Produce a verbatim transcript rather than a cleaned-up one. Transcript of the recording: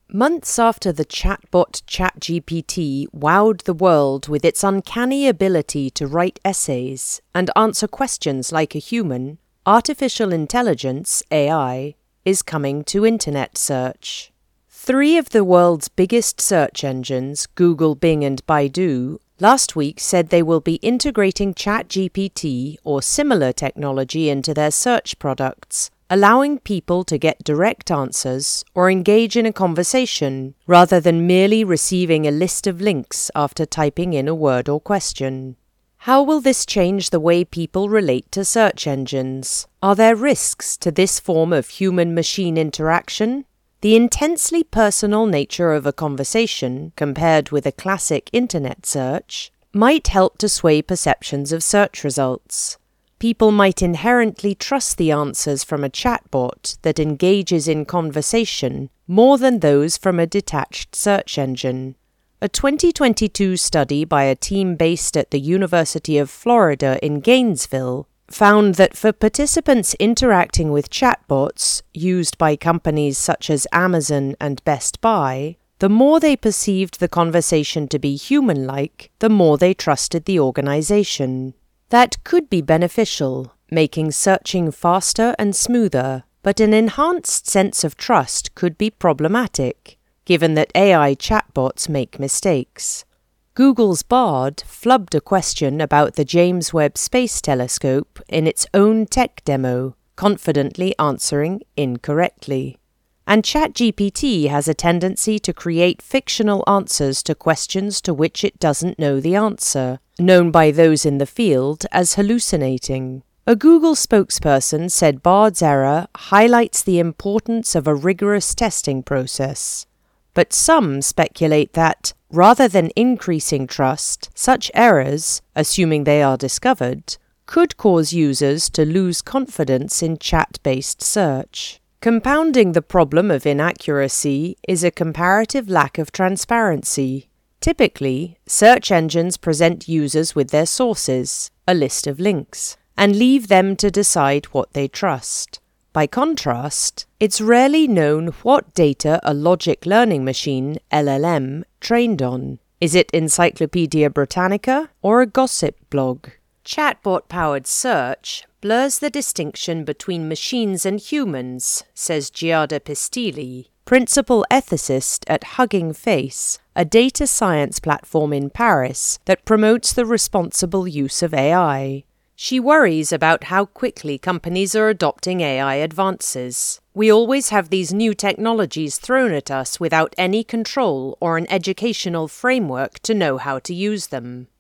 Months after the chatbot ChatGPT wowed the world with its uncanny ability to write essays and answer questions like a human, artificial intelligence, A I, is coming to internet search. Three of the world's biggest search engines, Google, Bing, and Baidu, last week said they will be integrating ChatGPT or similar technology into their search products, allowing people to get direct answers or engage in a conversation rather than merely receiving a list of links after typing in a word or question. How will this change the way people relate to search engines? Are there risks to this form of human-machine interaction? The intensely personal nature of a conversation, compared with a classic internet search, might help to sway perceptions of search results. People might inherently trust the answers from a chatbot that engages in conversation more than those from a detached search engine. A twenty twenty-two study by a team based at the University of Florida in Gainesville found that for participants interacting with chatbots used by companies such as Amazon and Best Buy, the more they perceived the conversation to be human-like, the more they trusted the organization. That could be beneficial, making searching faster and smoother, but an enhanced sense of trust could be problematic, given that A I chatbots make mistakes. Google's Bard flubbed a question about the James Webb Space Telescope in its own tech demo, confidently answering incorrectly. And ChatGPT has a tendency to create fictional answers to questions to which it doesn't know the answer, known by those in the field as hallucinating. A Google spokesperson said Bard's error highlights the importance of a rigorous testing process. But some speculate that, rather than increasing trust, such errors, assuming they are discovered, could cause users to lose confidence in chat-based search. Compounding the problem of inaccuracy is a comparative lack of transparency. Typically, search engines present users with their sources, a list of links, and leave them to decide what they trust. By contrast, it's rarely known what data a logic learning machine, L L M, trained on. Is it Encyclopedia Britannica or a gossip blog? Chatbot-powered search blurs the distinction between machines and humans, says Giada Pistilli, principal ethicist at Hugging Face, a data science platform in Paris that promotes the responsible use of A I. She worries about how quickly companies are adopting A I advances. We always have these new technologies thrown at us without any control or an educational framework to know how to use them.